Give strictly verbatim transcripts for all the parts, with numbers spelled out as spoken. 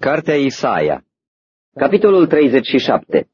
Cartea Isaia, capitolul treizeci și șapte.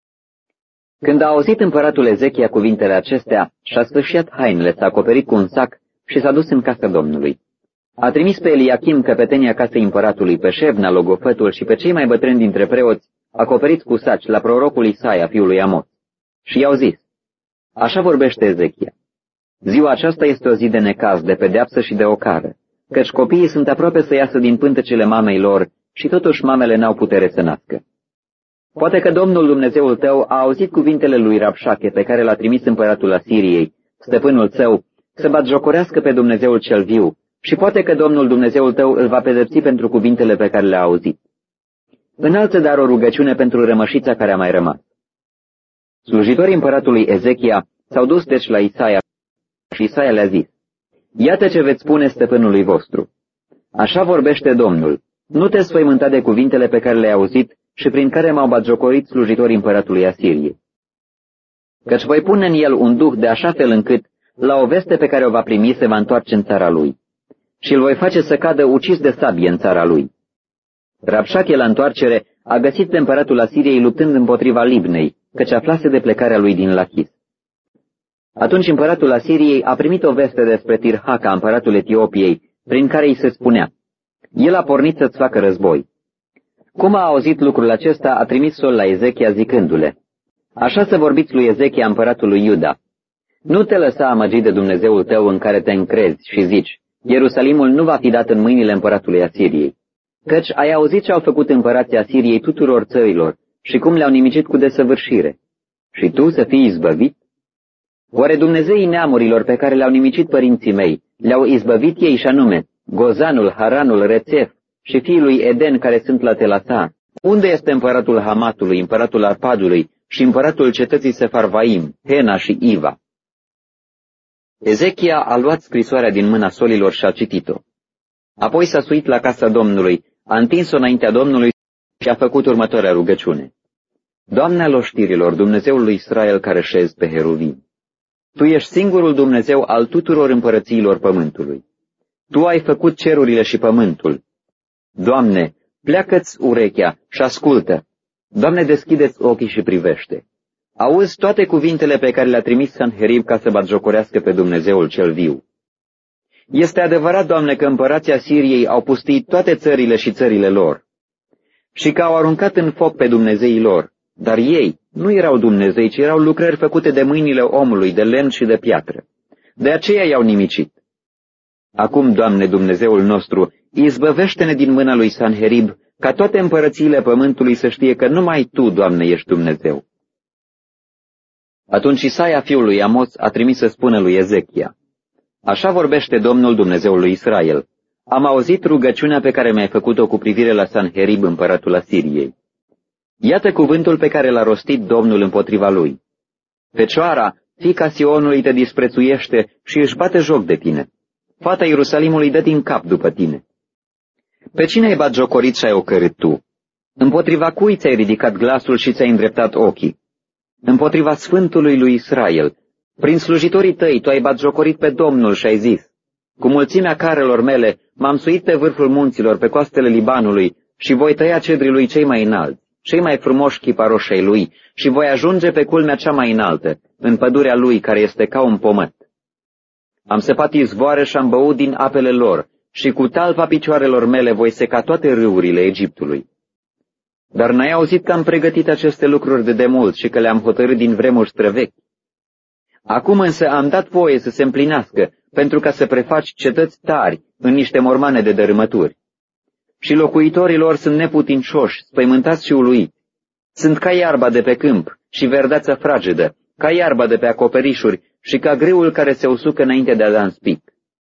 Când a auzit împăratul Ezechia cuvintele acestea, și-a sfârșit hainele, s-a acoperit cu un sac și s-a dus în casa Domnului. A trimis pe Eliachim, căpetenia casei împăratului, pe Șebna, logofătul și pe cei mai bătrâni dintre preoți, acoperiți cu saci, la prorocul Isaia, fiul lui Amoț. Și i-au zis: Așa vorbește Ezechia: Ziua aceasta este o zi de necaz, de pedeapsă și de ocară, căci copiii sunt aproape să iasă din pântecele mamei lor și totuși mamele n-au putere să nască. Poate că Domnul Dumnezeul tău a auzit cuvintele lui Rabșache, pe care l-a trimis împăratul Asiriei, stăpânul său, să batjocorească pe Dumnezeul cel viu, și poate că Domnul Dumnezeul tău îl va pedepsi pentru cuvintele pe care le-a auzit. Înalță dar o rugăciune pentru rămășița care a mai rămas. Slujitorii împăratului Ezechia s-au dus deci la Isaia și Isaia le-a zis: Iată ce veți spune stăpânului vostru. Așa vorbește Domnul: Nu te spăimânta de cuvintele pe care le-ai auzit și prin care m-au batjocorit slujitorii împăratului Asiriei. Căci voi pune în el un duh de așa fel încât, la o veste pe care o va primi, se va întoarce în țara lui. Și îl voi face să cadă ucis de sabie în țara lui. Rabșache, la întoarcere, a găsit pe împăratul Asiriei luptând împotriva Libnei, căci aflase de plecarea lui din Lachis. Atunci împăratul Asiriei a primit o veste despre Tirhaka, împăratul Etiopiei, prin care îi se spunea: El a pornit să-ți facă război. Cum a auzit lucrul acesta, a trimis-o la Ezechia zicându-le: Așa să vorbiți lui Ezechia, împăratul lui Iuda: Nu te lăsa amăgit de Dumnezeul tău în care te încrezi și zici: Ierusalimul nu va fi dat în mâinile împăratului Asiriei. Căci ai auzit ce au făcut împărații Asiriei tuturor țărilor și cum le-au nimicit cu desăvârșire. Și tu să fii izbăvit? Oare Dumnezeii neamurilor pe care le-au nimicit părinții mei le-au izbăvit ei, și anume Gozanul, Haranul, Rețef și fiii lui Eden care sunt la Telasa? Unde este împăratul Hamatului, împăratul Arpadului și împăratul cetății Sefarvaim, Hena și Iva? Ezechia a luat scrisoarea din mâna solilor și a citit-o. Apoi s-a suit la casa Domnului, a întins-o înaintea Domnului și a făcut următoarea rugăciune: Doamne al oștirilor, Dumnezeul lui Israel care șezi pe heruvim, Tu ești singurul Dumnezeu al tuturor împărățiilor pământului. Tu ai făcut cerurile și pământul. Doamne, pleacă-ți urechea și ascultă. Doamne, deschide-ți ochii și privește. Auzi toate cuvintele pe care le-a trimis Sanherib ca să batjocorească pe Dumnezeul cel viu. Este adevărat, Doamne, că împărații Asiriei au pustit toate țările și țările lor și că au aruncat în foc pe dumnezeii lor, dar ei nu erau dumnezei, ci erau lucrări făcute de mâinile omului, de lemn și de piatră. De aceea i-au nimicit. Acum, Doamne, Dumnezeul nostru, izbăvește-ne din mâna lui Sanherib, ca toate împărățiile pământului să știe că numai Tu, Doamne, ești Dumnezeu. Atunci Isaia, fiul lui Amoț, a trimis să spună lui Ezechia: Așa vorbește Domnul, Dumnezeul lui Israel: Am auzit rugăciunea pe care mi-ai făcut-o cu privire la Sanherib, împăratul Asiriei. Iată cuvântul pe care l-a rostit Domnul împotriva lui: Fecioara, fiica Sionului, te disprețuiește și își bate joc de tine. Fata Ierusalimului dă din cap după tine. Pe cine ai batjocorit și ai ocărât tu? Împotriva cui ți-ai ridicat glasul și ți-ai îndreptat ochii? Împotriva Sfântului lui Israel. Prin slujitorii tăi tu ai batjocorit pe Domnul și ai zis: Cu mulțimea carelor mele m-am suit pe vârful munților, pe coastele Libanului, și voi tăia cedrii lui cei mai înalți, cei mai frumoși chiparoși ai lui, și voi ajunge pe culmea cea mai înaltă, în pădurea lui care este ca un pomăt. Am săpat izvoare și am băut din apele lor, și cu talpa picioarelor mele voi seca toate râurile Egiptului. Dar n-ai auzit că am pregătit aceste lucruri de demult și că le-am hotărât din vremuri străvechi? Acum însă am dat voie să se împlinească, pentru ca să prefaci cetăți tari în niște mormane de dărâmături. Și locuitorii lor sunt neputincioși, spăimântați și uluiți. Sunt ca iarba de pe câmp și verdeața fragedă, ca iarba de pe acoperișuri și ca grâul care se usucă înainte de a da în spic.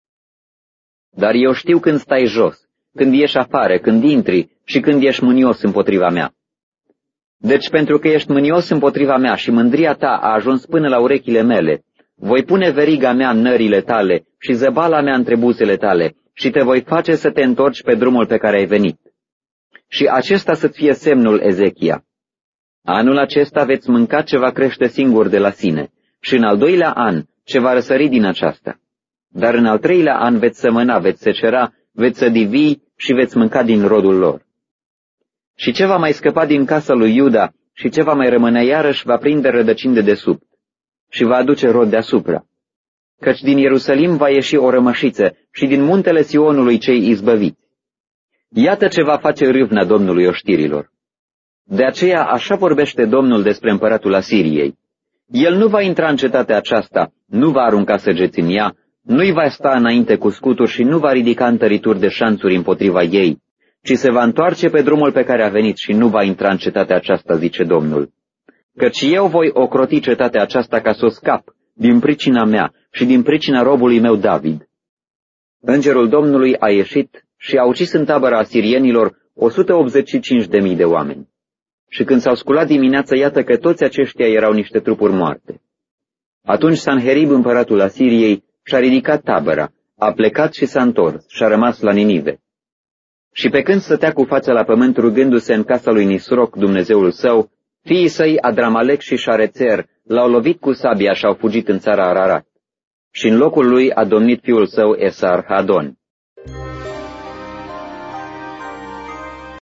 Dar eu știu când stai jos, când ieși afară, când intri și când ești mânios împotriva mea. Deci pentru că ești mânios împotriva mea și mândria ta a ajuns până la urechile mele, voi pune veriga mea în nările tale și zăbala mea între buzele tale și te voi face să te întorci pe drumul pe care ai venit. Și acesta să-ți fie semnul, Ezechia: Anul acesta veți mânca ce va crește singur de la sine și în al doilea an ce va răsări din aceasta. Dar în al treilea an veți sămăna, veți secera, veți sădivi și veți mânca din rodul lor. Și ce va mai scăpa din casa lui Iuda și ce va mai rămâne iarăși va prinde rădăcini de desubt și va aduce rod deasupra. Căci din Ierusalim va ieși o rămășiță și din muntele Sionului cei izbăviți. Iată ce va face râvna Domnului oștirilor. De aceea așa vorbește Domnul despre împăratul Asiriei. El nu va intra în cetatea aceasta, nu va arunca săgeți în ea, nu-i va sta înainte cu scuturi și nu va ridica întărituri de șanțuri împotriva ei, ci se va întoarce pe drumul pe care a venit și nu va intra în cetatea aceasta, zice Domnul. Căci eu voi ocroti cetatea aceasta ca să o scap, din pricina mea și din pricina robului meu David. Îngerul Domnului a ieșit și a ucis în tabăra asirienilor o sută optzeci și cinci de mii de oameni. Și când s-au sculat dimineața, iată că toți aceștia erau niște trupuri moarte. Atunci Sanherib, împăratul Asiriei, și-a ridicat tabăra, a plecat și s-a întors și a rămas la Ninive. Și pe când stătea cu fața la pământ rugându-se în casa lui Nisroc, Dumnezeul său, fiii săi Adramalec și Șarețer l-au lovit cu sabia și au fugit în țara Ararat. Și în locul lui a domnit fiul său Esar Hadon.